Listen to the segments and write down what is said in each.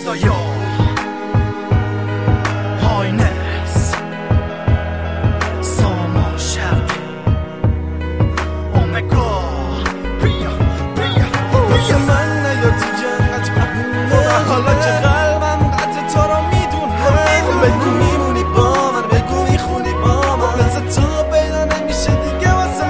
رضایا هاینس سامان شرقی اومگا بیا واسه من نیاتی جنت بهونه حالا که قلبم قطع تو رو میدونم بگو میمونی با من بگو میخونی با من مثل تو پیدا نمیشه دیگه واسه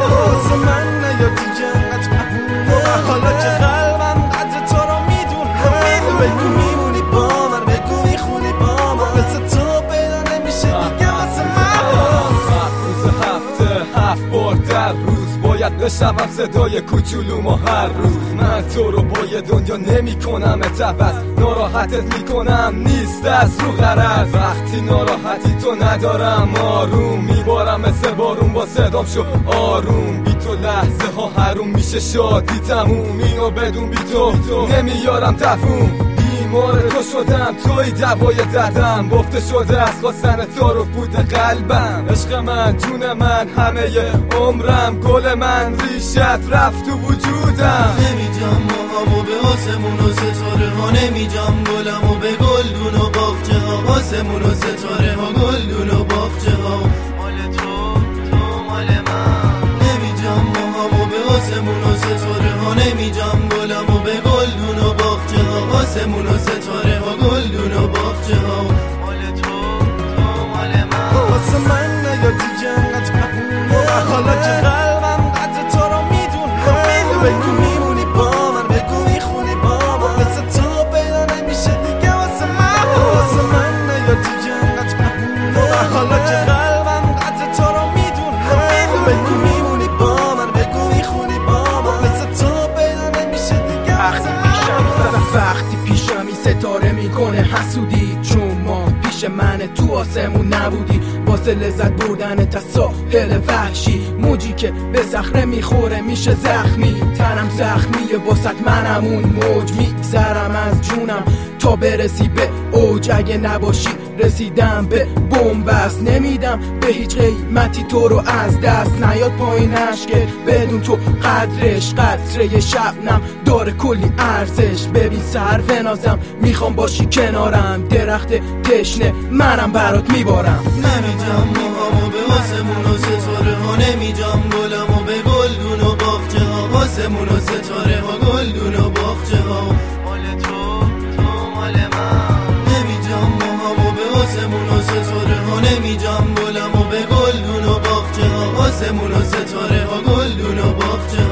من نیاتی جنت بهونه حالا که قلبم قطع تو رو میدونم بگو میمونی با من بگو میخونی با من مثل تو پیدا نمیشه دیگه واسه من روز هفته 7 بار در روز باید بشنوم صدای کوچولومو هر روز من تو رو با یه دنیا نمی کنم اتبس ناراحتت میکنم نیست از رو غرض وقتی ناراحتی تو ندارم آروم میبارم مثل بارون با صدام شو آروم بی تو لحظه ها حروم میشه شادی تموم اینو بدون بی تو نمیارم تفوم بیمار تو شدم توی دوای دردم گفته شده از خواستن تو رو بود قلبم عشق من جون من همه عمرم گل من ریشت رفت تو وجودم نمیجام موهامو به آسمون و ستاره ها نمیجام گلمو به گلدون و باغچه ها آسمون و ستاره ها گلدون و باغچه ها مال تو مال من نمیجام موهامو به آسمون و ستاره ها نمیجام گلمو به گلدون و باغچه ها آسمون و ستاره ها گلدون و باغچه ها مال تو مال من واسه من نیاتی جنت بهونه حالا که قلبم قطع تو رو میدونم بگو میمونی با من بگو میخونی با من مثل تو پیدا نمیشه دیگه واسه من نیاتی جنت بهونه حالا که قلبم قطع تو رو میدونم بگو میمونی با من بگو میخونی با من مثل تو پیدا نمیشه دیگه واسه من وقتی پیشمی ستاره میکنه حسودی چون ما پیش من تو آسمون نبودی واسه لذت بردن تا ساحل وحشی موجی که به صخره میخوره میشه زخمی تنم زخمیه واسط منم اون موج میگذرم از جونم تا برسی به اوج اگه نباشی رسیدم به بنبست نمیدم به هیچ قیمتی تو رو از دست نیاد پایینش که بدون تو قدرش قطره شبنم داره کلی ارزش ببین سر نازم میخوام باشی کنارم درخت تشنه منم برات میبارم نمیجام موهامو به آسمون و ستاره ها نمیجام گلمو به گلدون و باغچه ها آسمون و ستاره ها گلدون و باغچه ها مال تو مال من نمیجام موهامو به آسمون و ستاره ها نمیجام گلمو به گلدون و باغچه ها آسمون و ستاره ها گلدون و باغچه ها